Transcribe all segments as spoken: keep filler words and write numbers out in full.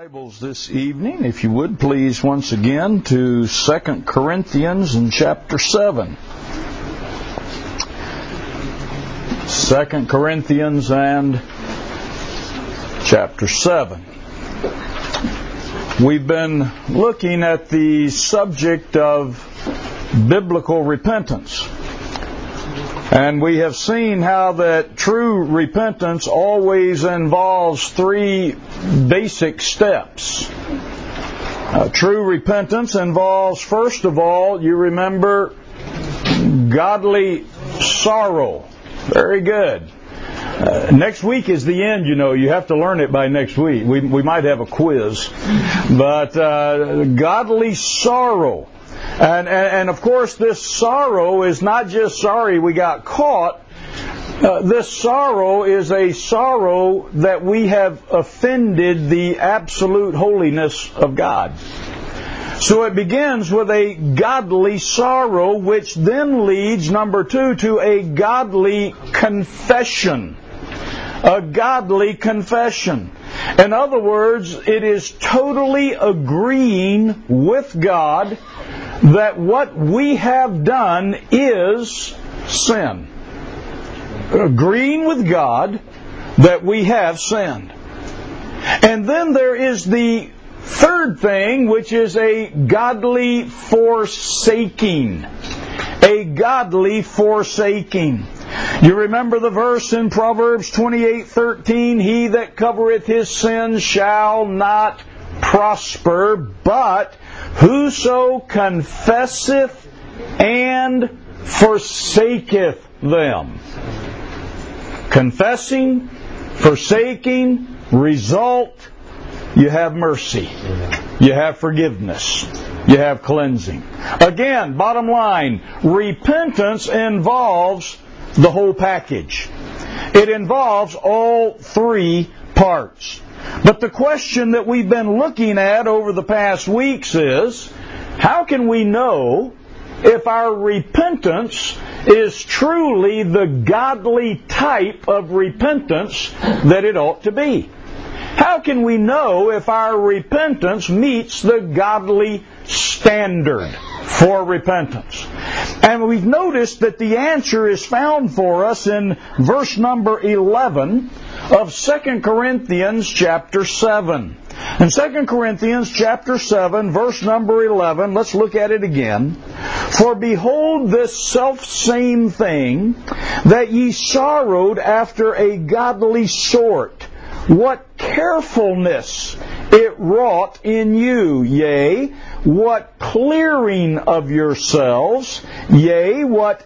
Bibles this evening, if you would, please, once again, to Second Corinthians in chapter seven. Second Corinthians and chapter seven. We've been looking at the subject of biblical repentance. And we have seen how that true repentance always involves three basic steps. Uh, true repentance involves, first of all, you remember, godly sorrow. Very good. Uh, next week is the end, you know. You have to learn it by next week. We, we might have a quiz. But uh, godly sorrow. And, and, and of course, this sorrow is not just sorry we got caught. Uh, this sorrow is a sorrow that we have offended the absolute holiness of God. So it begins with a godly sorrow, which then leads, number two, to a godly confession. A godly confession. In other words, it is totally agreeing with God that what we have done is sin. Agreeing with God that we have sinned. And then there is the third thing, which is a godly forsaking. A godly forsaking. You remember the verse in Proverbs twenty-eight thirteen, "He that covereth his sins shall not prosper, but whoso confesseth and forsaketh them." Confessing, forsaking, result, you have mercy. You have forgiveness. You have cleansing. Again, bottom line, repentance involves the whole package. It involves all three parts. But the question that we've been looking at over the past weeks is, how can we know if our repentance is truly the godly type of repentance that it ought to be? How can we know if our repentance meets the godly standard for repentance? And we've noticed that the answer is found for us in verse number eleven of Second Corinthians chapter seven. In Second Corinthians chapter seven, verse number eleven, let's look at it again. "For behold this selfsame thing, that ye sorrowed after a godly sort, what carefulness it wrought in you, yea, what clearing of yourselves, yea, what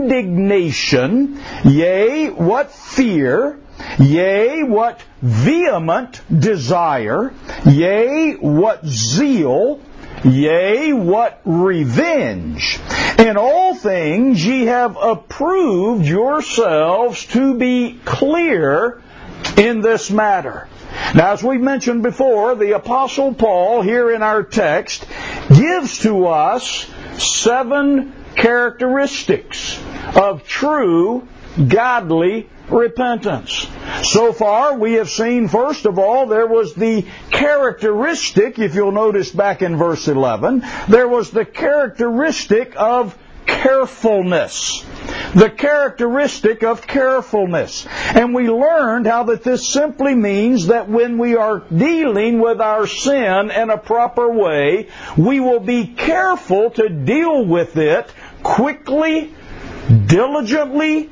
indignation, yea, what fear, yea, what vehement desire, yea, what zeal, yea, what revenge. In all things ye have approved yourselves to be clear in this matter." Now, as we mentioned before, the Apostle Paul here in our text gives to us seven characteristics of true godly repentance. So far, we have seen, first of all, there was the characteristic, if you'll notice back in verse eleven, there was the characteristic of carefulness. The characteristic of carefulness. And we learned how that this simply means that when we are dealing with our sin in a proper way, we will be careful to deal with it quickly, diligently,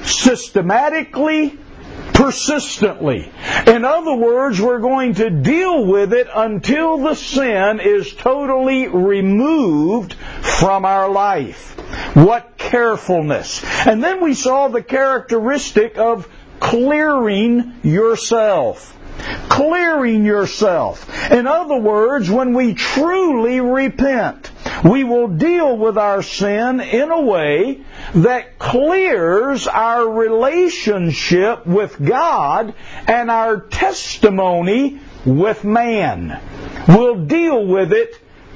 systematically, persistently. In other words, we're going to deal with it until the sin is totally removed from our life. What carefulness. And then we saw the characteristic of clearing yourself. Clearing yourself. In other words, when we truly repent, we will deal with our sin in a way that clears our relationship with God and our testimony with man. We'll deal with it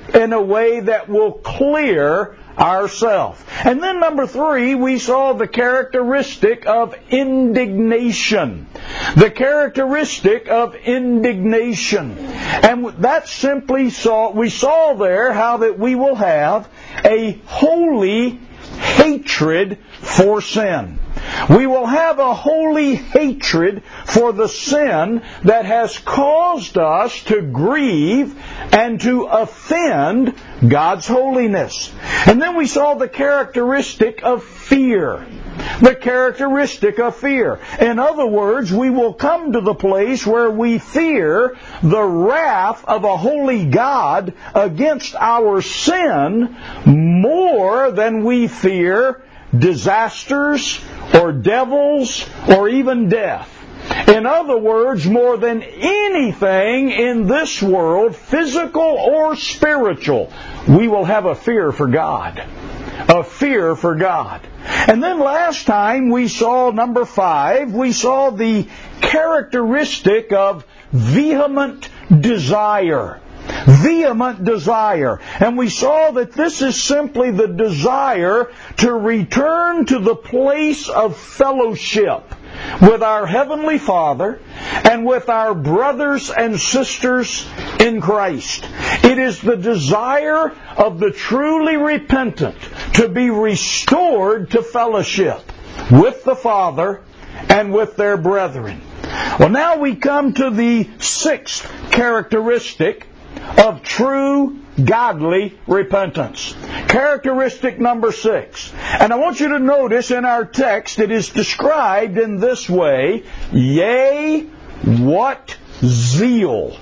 in a way that will clear ourselves. And then number three, we saw the characteristic of indignation. The characteristic of indignation. And that simply saw, we saw there how that we will have a holy hatred for sin. We will have a holy hatred for the sin that has caused us to grieve and to offend God's holiness. And then we saw the characteristic of fear. The characteristic of fear. In other words, we will come to the place where we fear the wrath of a holy God against our sin more than we fear disasters or devils or even death. In other words, more than anything in this world, physical or spiritual, we will have a fear for God. A fear for God. And then last time we saw number five, we saw the characteristic of vehement desire. Vehement desire. And we saw that this is simply the desire to return to the place of fellowship with our Heavenly Father and with our brothers and sisters in Christ. It is the desire of the truly repentant to be restored to fellowship with the Father and with their brethren. Well, now we come to the sixth characteristic of true godly repentance. Characteristic number six. And I want you to notice in our text it is described in this way: yea, what zeal.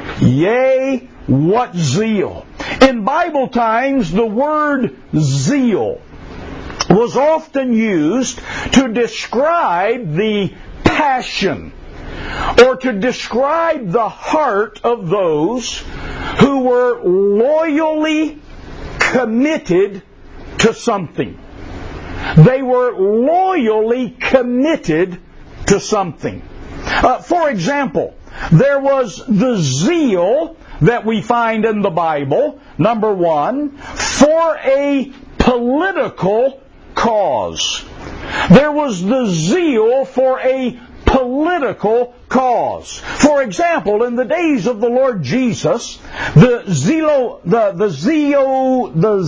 Yea, what zeal. In Bible times, the word zeal was often used to describe the passion or to describe the heart of those who were loyally committed to something. They were loyally committed to something. Uh, for example, there was the zeal that we find in the Bible, number one, for a political cause. There was the zeal for a political cause. For example, in the days of the Lord Jesus, the Zelo, the the Zeo, the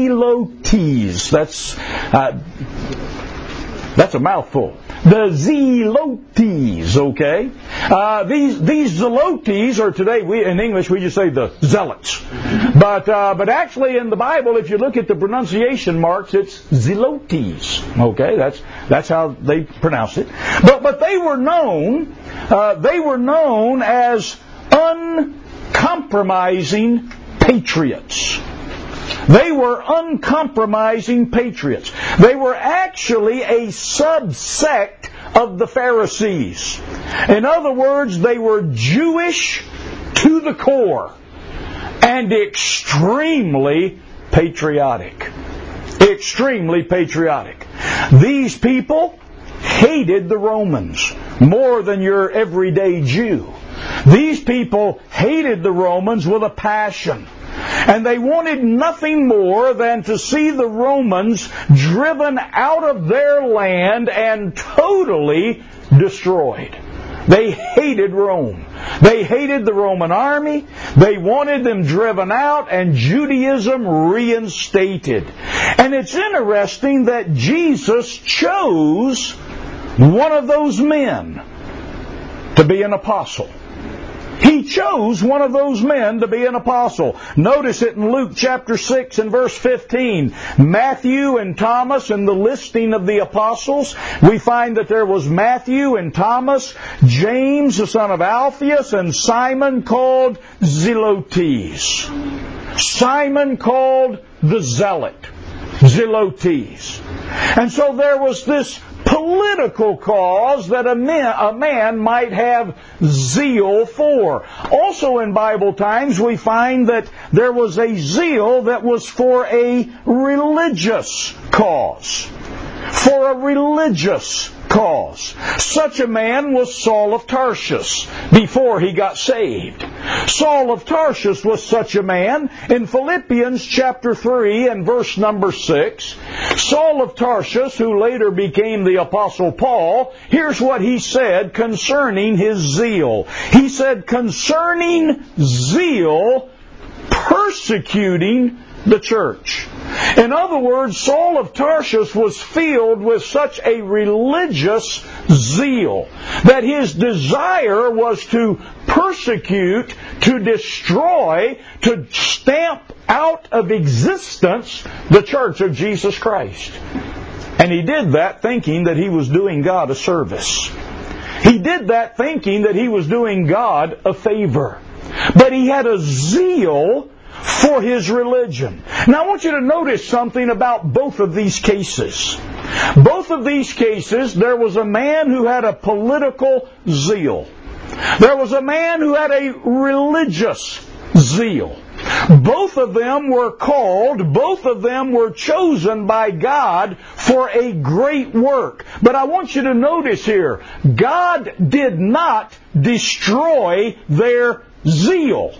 Zelotes. That's uh, that's a mouthful. The Zelotes, okay? Uh, these these Zelotes, or today we in English we just say the zealots, but uh, but actually in the Bible, if you look at the pronunciation marks, it's Zelotes. Okay, that's that's how they pronounce it. But but they were known, uh, they were known as uncompromising patriots. They were uncompromising patriots. They were actually a subsect of the Pharisees. In other words, they were Jewish to the core and extremely patriotic. Extremely patriotic. These people hated the Romans more than your everyday Jew. These people hated the Romans with a passion. And they wanted nothing more than to see the Romans driven out of their land and totally destroyed. They hated Rome. They hated the Roman army. They wanted them driven out and Judaism reinstated. And it's interesting that Jesus chose one of those men to be an apostle. He chose one of those men to be an apostle. Notice it in Luke chapter six and verse fifteen. Matthew and Thomas, in the listing of the apostles, we find that there was Matthew and Thomas, James the son of Alphaeus, and Simon called Zelotes. Simon called the zealot. Zelotes. And so there was this political cause that a man, a man might have zeal for. Also in Bible times we find that there was a zeal that was for a religious cause. For a religious cause. Such a man was Saul of Tarsus before he got saved. Saul of Tarsus was such a man. In Philippians chapter three and verse number six, Saul of Tarsus, who later became the Apostle Paul, here's what he said concerning his zeal. He said, concerning zeal, persecuting the church. In other words, Saul of Tarsus was filled with such a religious zeal that his desire was to persecute, to destroy, to stamp out of existence the church of Jesus Christ. And he did that thinking that he was doing God a service. He did that thinking that he was doing God a favor. But he had a zeal for his religion. Now I want you to notice something about both of these cases. Both of these cases, there was a man who had a political zeal. There was a man who had a religious zeal. Both of them were called, both of them were chosen by God for a great work. But I want you to notice here, God did not destroy their zeal.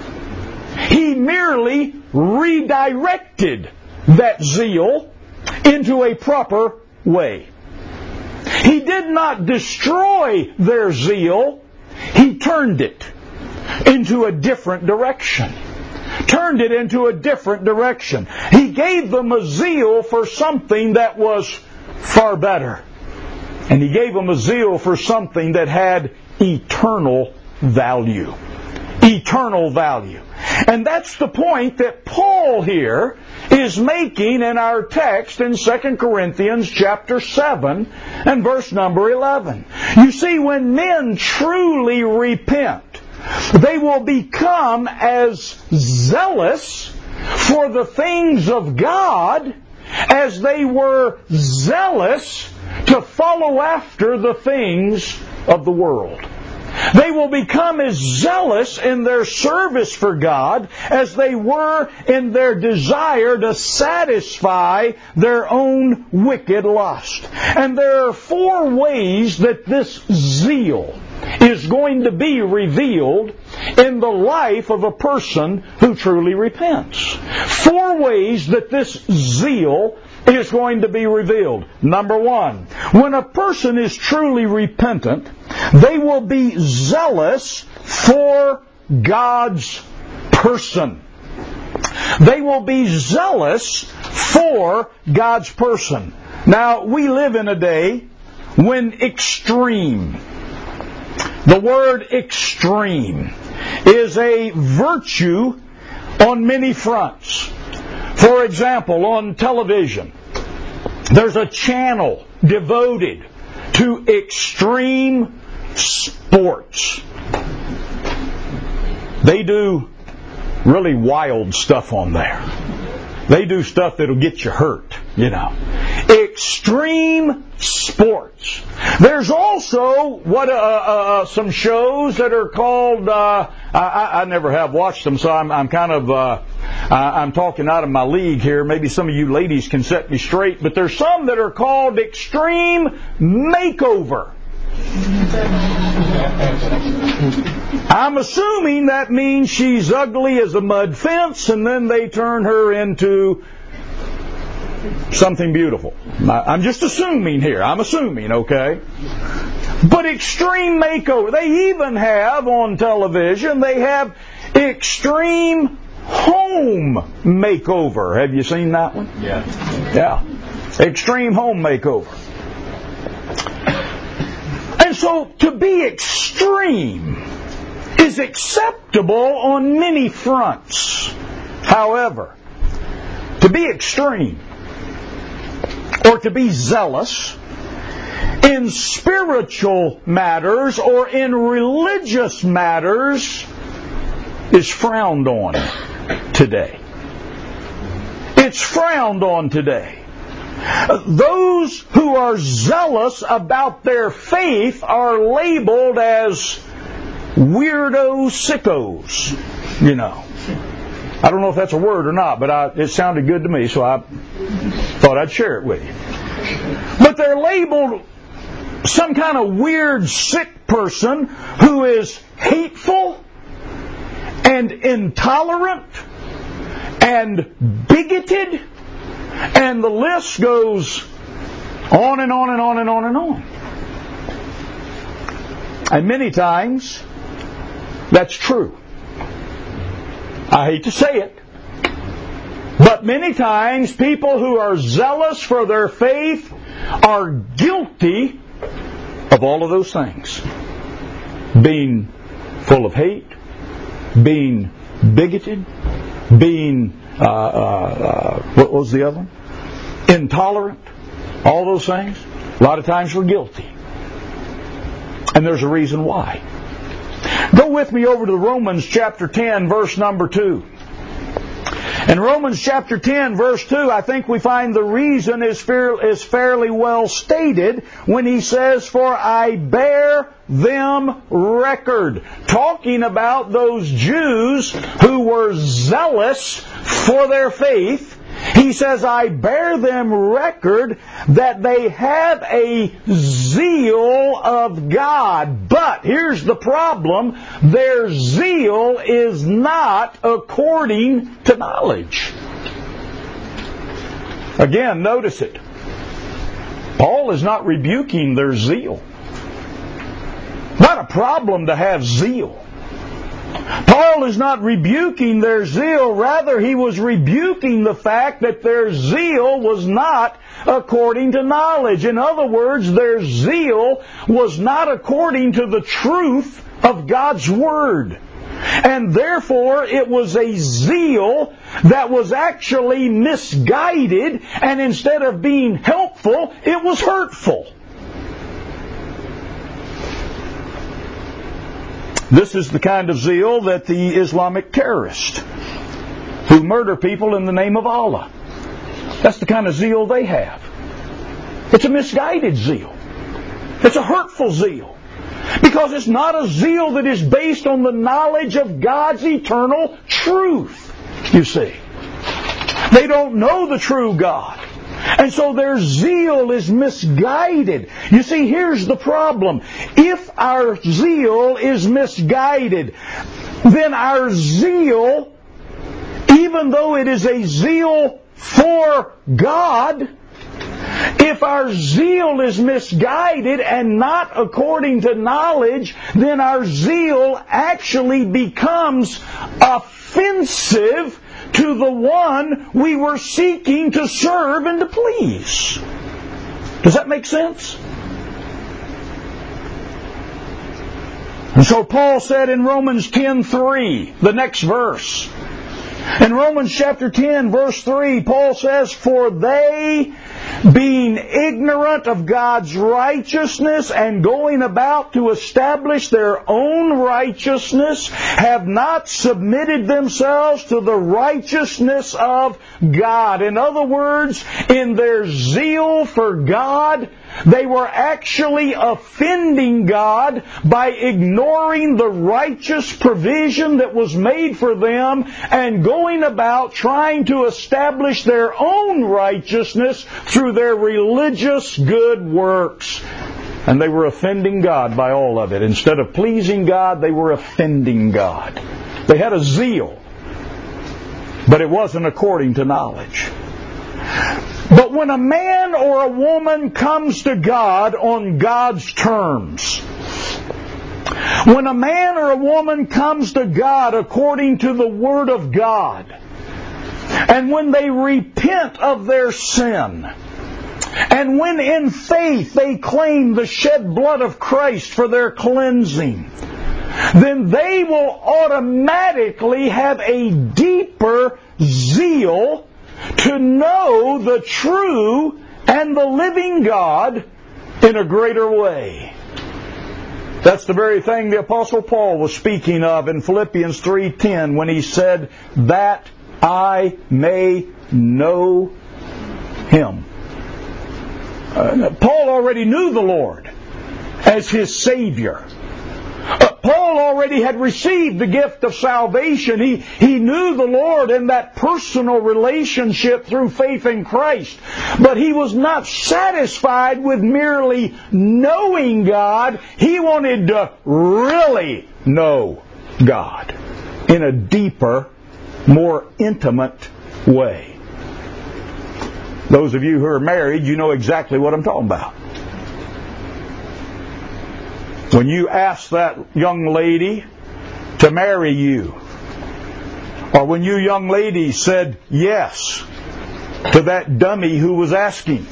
He merely redirected that zeal into a proper way. He did not destroy their zeal. He turned it into a different direction. Turned it into a different direction. He gave them a zeal for something that was far better. And He gave them a zeal for something that had eternal value. Eternal value. And that's the point that Paul here is making in our text in Second Corinthians chapter seven and verse number eleven. You see, when men truly repent, they will become as zealous for the things of God as they were zealous to follow after the things of the world. They will become as zealous in their service for God as they were in their desire to satisfy their own wicked lust. And there are four ways that this zeal is going to be revealed in the life of a person who truly repents. Four ways that this zeal is going to be revealed. Number one, when a person is truly repentant, they will be zealous for God's person. They will be zealous for God's person. Now, we live in a day when extreme, the word extreme, is a virtue on many fronts. For example, on television, there's a channel devoted to extreme sports. They do really wild stuff on there. They do stuff that'll get you hurt, you know. Extreme sports. There's also what uh, uh, some shows that are called. Uh, I, I never have watched them, so I'm, I'm kind of uh, I'm talking out of my league here. Maybe some of you ladies can set me straight, but there's some that are called Extreme Makeover. I'm assuming that means she's ugly as a mud fence, and then they turn her into something beautiful. I'm just assuming here. I'm assuming, okay? But Extreme Makeover. They even have on television, they have Extreme Home Makeover. Have you seen that one? Yeah. Yeah. Extreme Home Makeover. And so to be extreme is acceptable on many fronts. However, to be extreme or to be zealous in spiritual matters or in religious matters is frowned on today. It's frowned on today. Those who are zealous about their faith are labeled as weirdo sickos, you know. I don't know if that's a word or not, but I, it sounded good to me, so I thought I'd share it with you. But they're labeled some kind of weird, sick person who is hateful and intolerant and bigoted, and the list goes on and on and on and on and on. And many times, that's true. I hate to say it, but many times people who are zealous for their faith are guilty of all of those things. Being full of hate, being bigoted, being, uh, uh, uh, what was the other one? Intolerant. All those things. A lot of times we're guilty. And there's a reason why. Go with me over to Romans chapter ten, verse number two. In Romans chapter ten, verse two, I think we find the reason is, fair, is fairly well stated when he says, "For I bear them record." Talking about those Jews who were zealous for their faith. He says, "I bear them record that they have a zeal of God." But here's the problem. Their zeal is not according to knowledge. Again, notice it. Paul is not rebuking their zeal. Not a problem to have zeal. Paul is not rebuking their zeal. Rather, he was rebuking the fact that their zeal was not according to knowledge. In other words, their zeal was not according to the truth of God's Word. And therefore, it was a zeal that was actually misguided, and instead of being helpful, it was hurtful. This is the kind of zeal that the Islamic terrorists who murder people in the name of Allah, that's the kind of zeal they have. It's a misguided zeal. It's a hurtful zeal. Because it's not a zeal that is based on the knowledge of God's eternal truth, you see. They don't know the true God. And so their zeal is misguided. You see, here's the problem. If our zeal is misguided, then our zeal, even though it is a zeal for God, if our zeal is misguided and not according to knowledge, then our zeal actually becomes offensive to the one we were seeking to serve and to please. Does that make sense? And so Paul said in Romans ten three, the next verse. In Romans chapter ten, verse three, Paul says, "For they, being ignorant of God's righteousness and going about to establish their own righteousness, have not submitted themselves to the righteousness of God." In other words, in their zeal for God, they were actually offending God by ignoring the righteous provision that was made for them and going about trying to establish their own righteousness through their religious good works. And they were offending God by all of it. Instead of pleasing God, they were offending God. They had a zeal, but it wasn't according to knowledge. But when a man or a woman comes to God on God's terms, when a man or a woman comes to God according to the Word of God, and when they repent of their sin, and when in faith they claim the shed blood of Christ for their cleansing, then they will automatically have a deeper zeal to know the true and the living God in a greater way. That's the very thing the Apostle Paul was speaking of in Philippians three ten when he said, "That I may know Him." Uh, Paul already knew the Lord as his Savior. Uh, Paul Paul already had received the gift of salvation. He, he knew the Lord in that personal relationship through faith in Christ. But he was not satisfied with merely knowing God. He wanted to really know God in a deeper, more intimate way. Those of you who are married, you know exactly what I'm talking about. When you ask that young lady to marry you, or when you young ladies said yes to that dummy who was asking,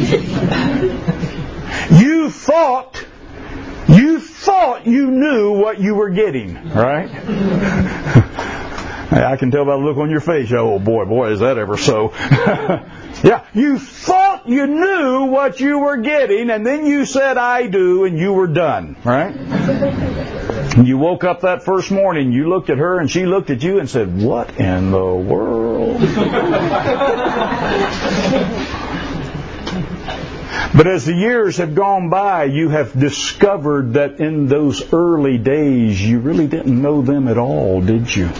you thought, you thought you knew what you were getting, right? I can tell by the look on your face. Oh boy, boy, is that ever so. Yeah, you thought you knew what you were getting, and then you said, I do, and you were done, right? And you woke up that first morning, you looked at her, and she looked at you and said, what in the world? But as the years have gone by, you have discovered that in those early days, you really didn't know them at all, did you?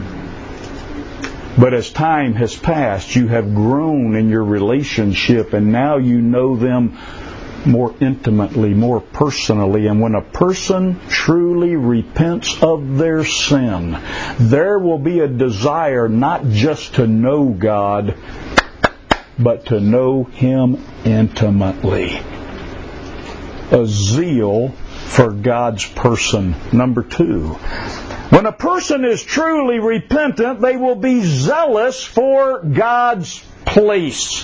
But as time has passed, you have grown in your relationship, and now you know them more intimately, more personally. And when a person truly repents of their sin, there will be a desire not just to know God, but to know Him intimately. A zeal for God's person. Number two, when a person is truly repentant, they will be zealous for God's place.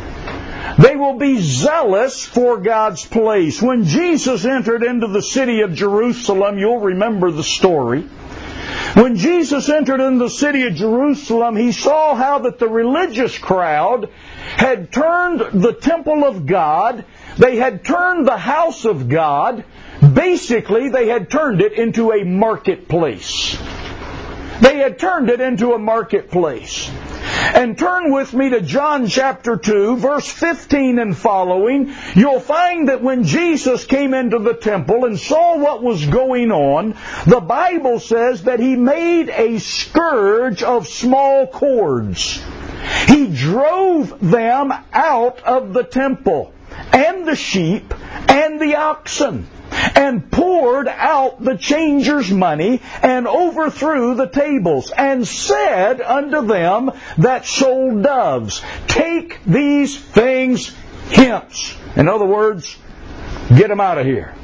They will be zealous for God's place. When Jesus entered into the city of Jerusalem, you'll remember the story. When Jesus entered into the city of Jerusalem, He saw how that the religious crowd had turned the temple of God, they had turned the house of God, basically they had turned it into a marketplace. They had turned it into a marketplace. And turn with me to John chapter two, verse fifteen and following. You'll find that when Jesus came into the temple and saw what was going on, the Bible says that He made a scourge of small cords. He drove them out of the temple, and the sheep, and the oxen, and poured out the changers' money, and overthrew the tables, and said unto them that sold doves, take these things hence. In other words, get them out of here.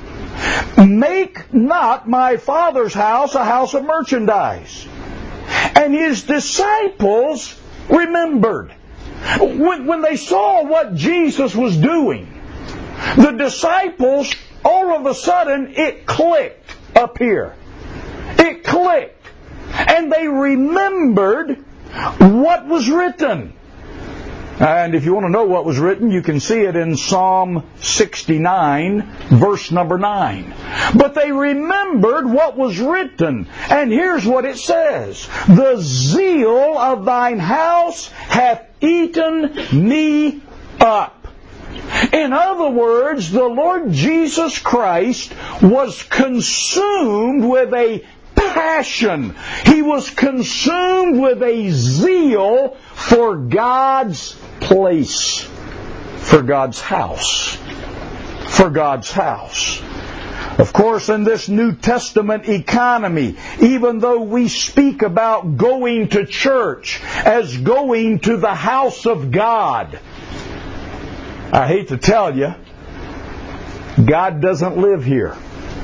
Make not my Father's house a house of merchandise. And His disciples remembered. When, when they saw what Jesus was doing, the disciples, all of a sudden, it clicked up here. It clicked. And they remembered what was written. And if you want to know what was written, you can see it in Psalm sixty-nine, verse number nine. But they remembered what was written. And here's what it says. The zeal of thine house hath eaten me up. In other words, the Lord Jesus Christ was consumed with a passion. He was consumed with a zeal for God's place, for God's house, for God's house. Of course, in this New Testament economy, even though we speak about going to church as going to the house of God, I hate to tell you, God doesn't live here.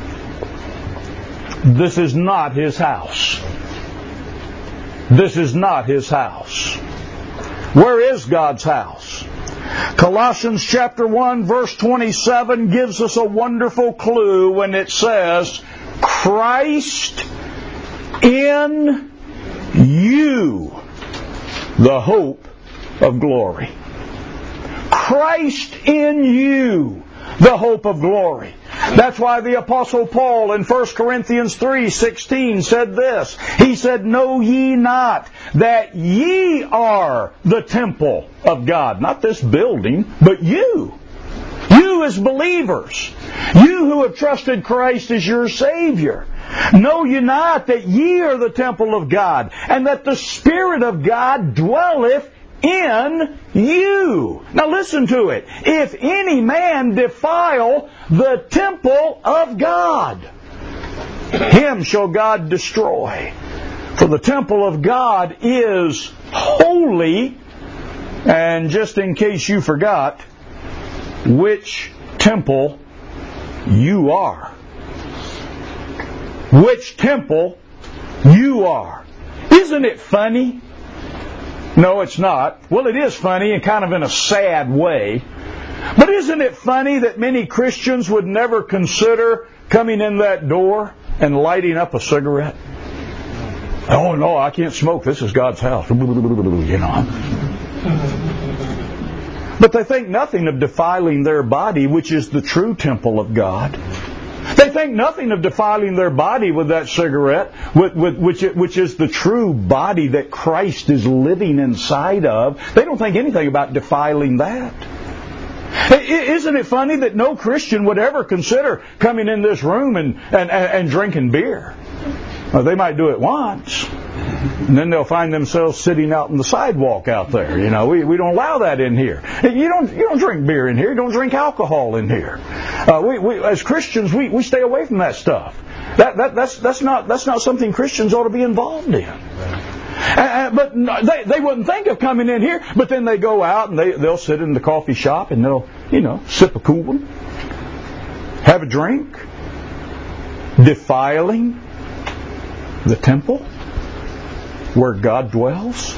This is not His house. This is not His house. Where is God's house? Colossians chapter one, verse twenty-seven gives us a wonderful clue when it says, Christ in you, the hope of glory. Christ in you, the hope of glory. That's why the Apostle Paul in First Corinthians three sixteen said this. He said, know ye not that ye are the temple of God? Not this building, but you. You as believers. You who have trusted Christ as your Savior. Know ye not that ye are the temple of God, and that the Spirit of God dwelleth in you? Now listen to it. If any man defile the temple of God, him shall God destroy. For the temple of God is holy. And just in case you forgot, which temple you are. Which temple you are. Isn't it funny? No, it's not. Well, it is funny and kind of in a sad way. But isn't it funny that many Christians would never consider coming in that door and lighting up a cigarette? Oh, no, I can't smoke. This is God's house. You know. But they think nothing of defiling their body, which is the true temple of God. They think nothing of defiling their body with that cigarette, with, with, which, which is the true body that Christ is living inside of. They don't think anything about defiling that. Isn't it funny that no Christian would ever consider coming in this room and, and, and drinking beer? Well, they might do it once, and then they'll find themselves sitting out on the sidewalk out there. You know, we, we don't allow that in here. You don't you don't drink beer in here. You don't drink alcohol in here. Uh, we, we as Christians we, we stay away from that stuff. That that that's that's not that's not something Christians ought to be involved in. Uh, but they they wouldn't think of coming in here. But then they go out and they they'll sit in the coffee shop and they'll you know sip a cool one, have a drink, defiling the temple where God dwells.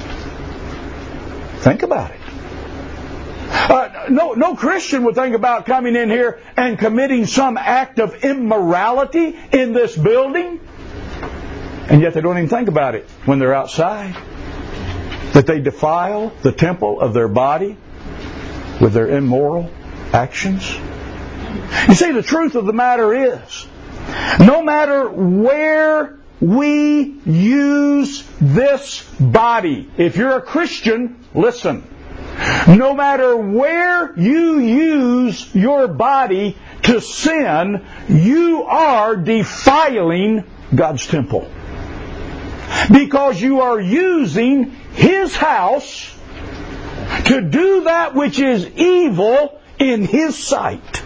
Think about it. Uh, no, no Christian would think about coming in here and committing some act of immorality in this building. And yet they don't even think about it when they're outside. That they defile the temple of their body with their immoral actions. You see, the truth of the matter is, no matter where we use this body. If you're a Christian, listen. No matter where you use your body to sin, you are defiling God's temple. Because you are using His house to do that which is evil in His sight.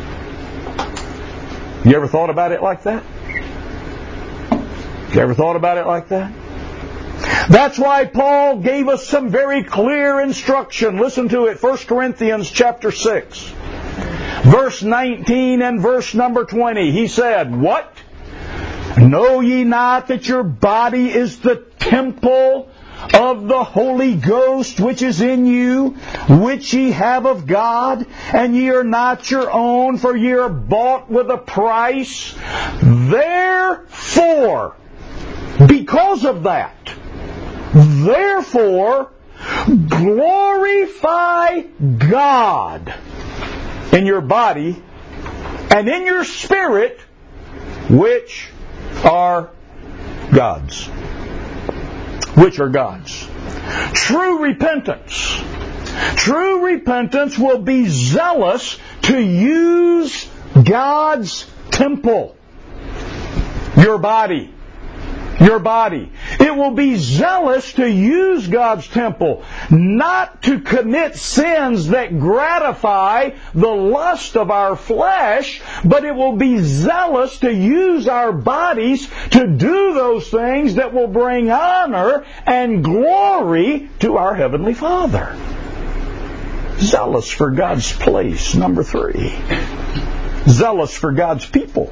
You ever thought about it like that? You ever thought about it like that? That's why Paul gave us some very clear instruction. Listen to it. First Corinthians chapter six. Verse nineteen and verse number twenty. He said, what? Know ye not that your body is the temple of the Holy Ghost which is in you, which ye have of God, and ye are not your own, for ye are bought with a price. Therefore, because of that, therefore, glorify God in your body and in your spirit, which are God's. Which are God's. True repentance. True repentance will be zealous to use God's temple. Your body. Your body. It will be zealous to use God's temple, not to commit sins that gratify the lust of our flesh, but it will be zealous to use our bodies to do those things that will bring honor and glory to our Heavenly Father. Zealous for God's place, number three. Zealous for God's people.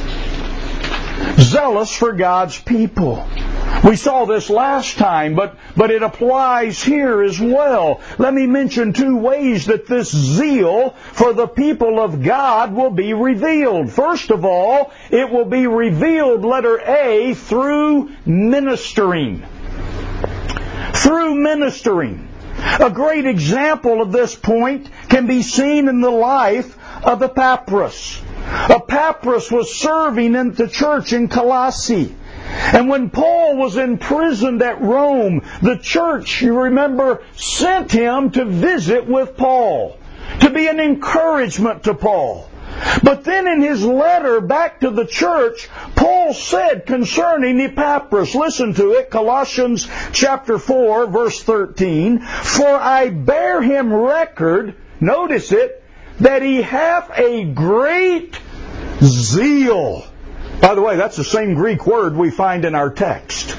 Zealous for God's people. We saw this last time, but, but it applies here as well. Let me mention two ways that this zeal for the people of God will be revealed. First of all, it will be revealed, letter A, through ministering. Through ministering. A great example of this point can be seen in the life of Epaphras. Epaphras was serving in the church in Colossae. And when Paul was imprisoned at Rome, the church, you remember, sent him to visit with Paul, to be an encouragement to Paul. But then in his letter back to the church, Paul said concerning Epaphras, listen to it, Colossians chapter four, verse thirteen, "For I bear him record," notice it, "that he hath a great zeal." By the way, that's the same Greek word we find in our text.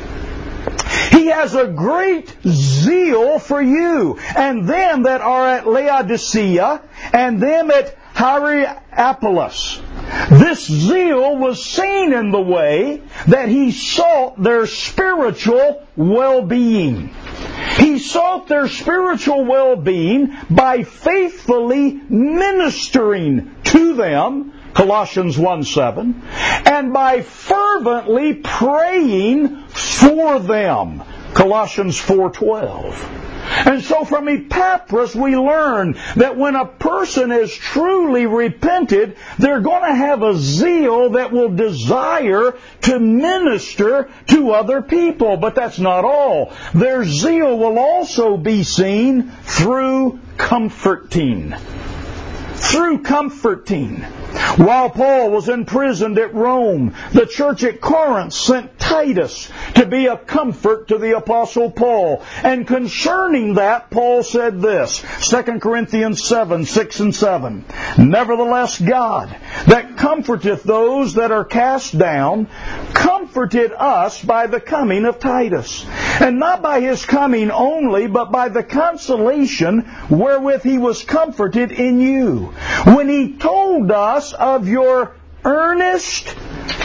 He has a great zeal for you, and them that are at Laodicea, and them at Hierapolis. This zeal was seen in the way that he sought their spiritual well-being. He sought their spiritual well-being by faithfully ministering to them, Colossians one seven, and by fervently praying for them, Colossians four twelve. And so from Epaphras we learn that when a person is truly repented, they're going to have a zeal that will desire to minister to other people. But that's not all. Their zeal will also be seen through comforting. Through comforting. While Paul was imprisoned at Rome, the church at Corinth sent Titus to be a comfort to the Apostle Paul. And concerning that, Paul said this, Second Corinthians seven, six and seven. "Nevertheless God, that comforteth those that are cast down, comforted us by the coming of Titus. And not by his coming only, but by the consolation wherewith he was comforted in you, when he told us of your earnest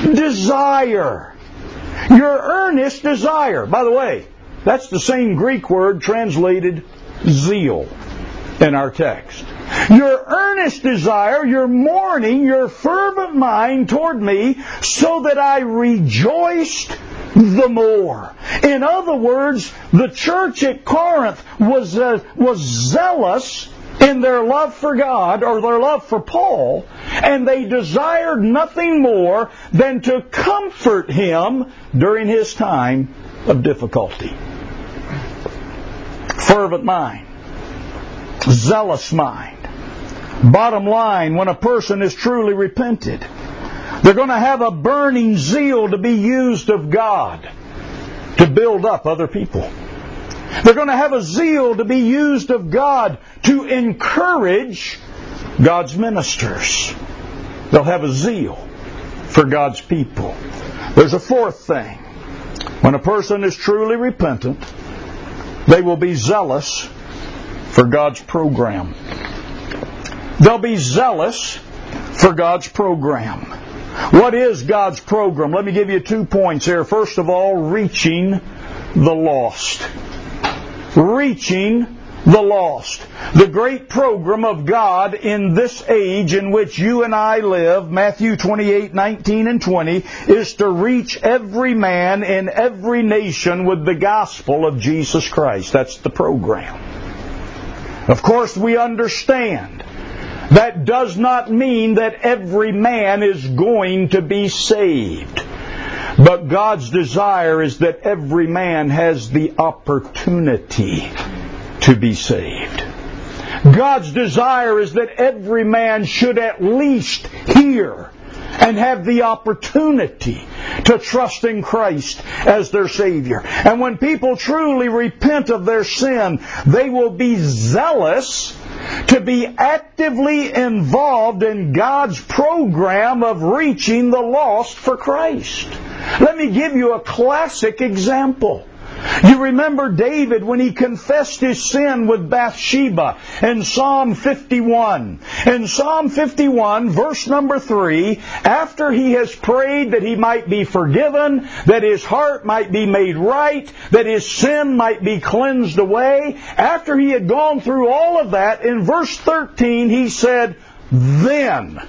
desire." Your earnest desire. By the way, that's the same Greek word translated zeal in our text. Your earnest desire, your mourning, your fervent mind toward me, so that I rejoiced the more. In other words, the church at Corinth was uh, was zealous in their love for God, or their love for Paul, and they desired nothing more than to comfort him during his time of difficulty. Fervent mind. Zealous mind. Bottom line, when a person is truly repented, they're going to have a burning zeal to be used of God to build up other people. They're going to have a zeal to be used of God to encourage God's ministers. They'll have a zeal for God's people. There's a fourth thing. When a person is truly repentant, they will be zealous for God's program. They'll be zealous for God's program. What is God's program? Let me give you two points here. First of all, reaching the lost. Reaching the lost. The great program of God in this age in which you and I live, Matthew twenty-eight, nineteen and twenty, is to reach every man in every nation with the gospel of Jesus Christ. That's the program. Of course, we understand that does not mean that every man is going to be saved. But God's desire is that every man has the opportunity to be saved. God's desire is that every man should at least hear and have the opportunity to trust in Christ as their Savior. And when people truly repent of their sin, they will be zealous to be actively involved in God's program of reaching the lost for Christ. Let me give you a classic example. You remember David when he confessed his sin with Bathsheba in Psalm fifty-one. In Psalm fifty-one, verse number three, after he has prayed that he might be forgiven, that his heart might be made right, that his sin might be cleansed away, after he had gone through all of that, in verse thirteen he said, Then,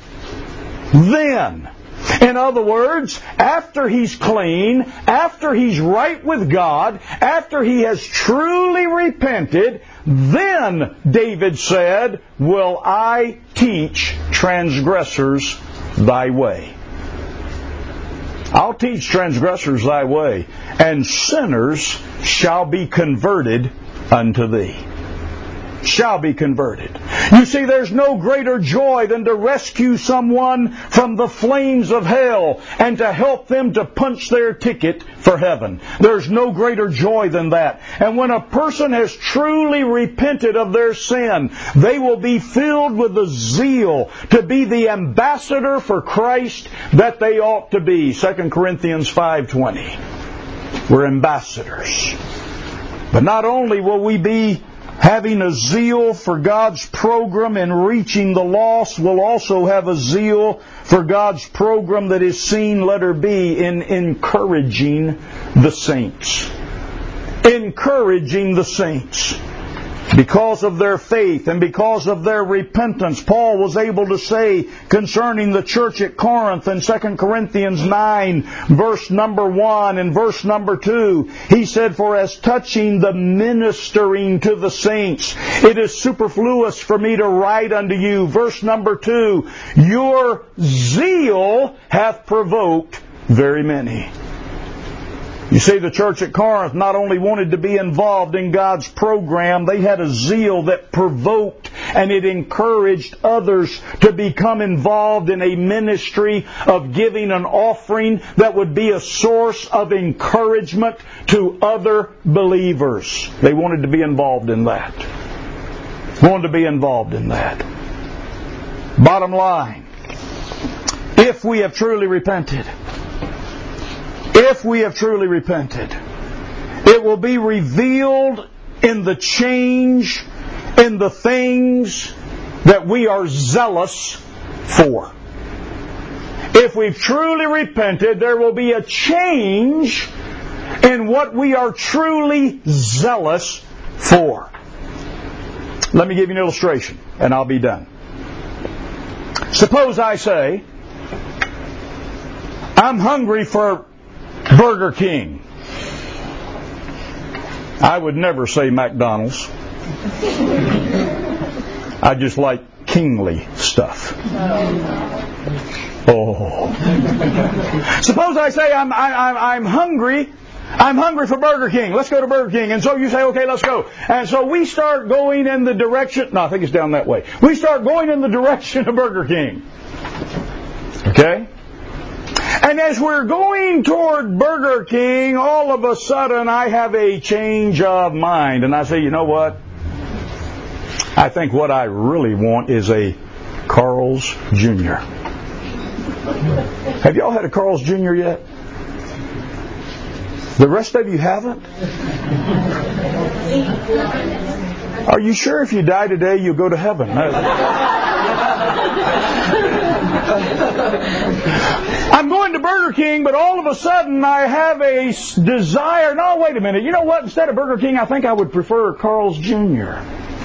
then, in other words, after he's clean, after he's right with God, after he has truly repented, then, David said, will I teach transgressors thy way. I'll teach transgressors thy way, and sinners shall be converted unto thee. shall be converted. You see, there's no greater joy than to rescue someone from the flames of hell and to help them to punch their ticket for heaven. There's no greater joy than that. And when a person has truly repented of their sin, they will be filled with the zeal to be the ambassador for Christ that they ought to be. Second Corinthians five twenty. We're ambassadors. But not only will we be having a zeal for God's program in reaching the lost, we'll also have a zeal for God's program that is seen, letter B, in encouraging the saints. Encouraging the saints. Because of their faith and because of their repentance, Paul was able to say concerning the church at Corinth in Second Corinthians nine, verse number one and verse number two, he said, "For as touching the ministering to the saints, it is superfluous for me to write unto you." Verse number two, "Your zeal hath provoked very many." You see, the church at Corinth not only wanted to be involved in God's program, they had a zeal that provoked and it encouraged others to become involved in a ministry of giving an offering that would be a source of encouragement to other believers. They wanted to be involved in that. Wanted to be involved in that. Bottom line, if we have truly repented, If we have truly repented, it will be revealed in the change in the things that we are zealous for. If we've truly repented, there will be a change in what we are truly zealous for. Let me give you an illustration, and I'll be done. Suppose I say, I'm hungry for Burger King. I would never say McDonald's. I just like kingly stuff. Oh. Suppose I say I'm I'm I'm hungry. I'm hungry for Burger King. Let's go to Burger King. And so you say, okay, let's go. And so we start going in the direction. No, I think it's down that way. We start going in the direction of Burger King. Okay? And as we're going toward Burger King, all of a sudden I have a change of mind. And I say, you know what? I think what I really want is a Carl's Junior Have y'all had a Carl's Junior yet? The rest of you haven't? Are you sure if you die today you'll go to heaven? I'm going to Burger King, but all of a sudden I have a desire. No, wait a minute. You know what? Instead of Burger King, I think I would prefer Carl's Junior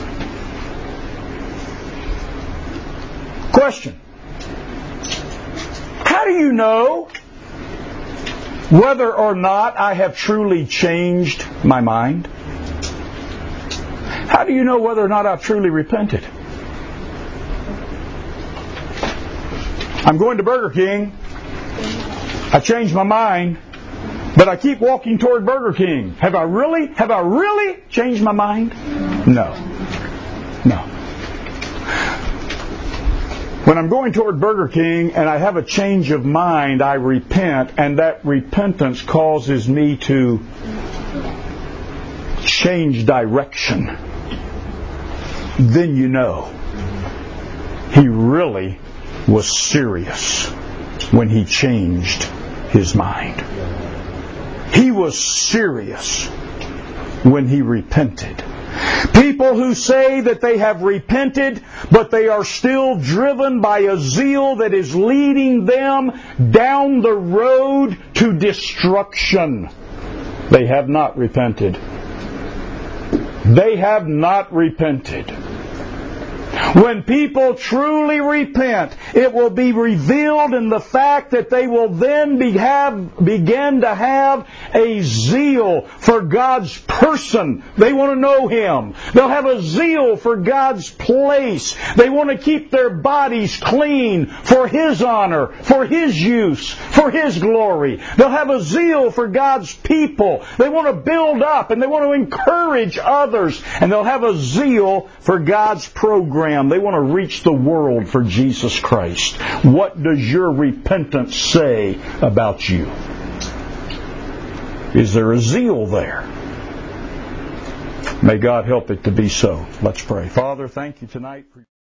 Question. How do you know whether or not I have truly changed my mind? How do you know whether or not I've truly repented? I'm going to Burger King. I changed my mind, but I keep walking toward Burger King. Have I really, have I really changed my mind? No. No. When I'm going toward Burger King and I have a change of mind, I repent, and that repentance causes me to change direction. Then you know he really was serious when he changed his mind. He was serious when he repented. People who say that they have repented, but they are still driven by a zeal that is leading them down the road to destruction. They have not repented. They have not repented. When people truly repent, It will be revealed in the fact that they will then be have, begin to have a zeal for God's person. They want to know Him. They'll have a zeal for God's place. They want to keep their bodies clean for His honor, for His use, for His glory. They'll have a zeal for God's people. They want to build up and they want to encourage others. And they'll have a zeal for God's program. They want to reach the world for Jesus Christ. What does your repentance say about you? Is there a zeal there? May God help it to be so. Let's pray. Father, thank you tonight for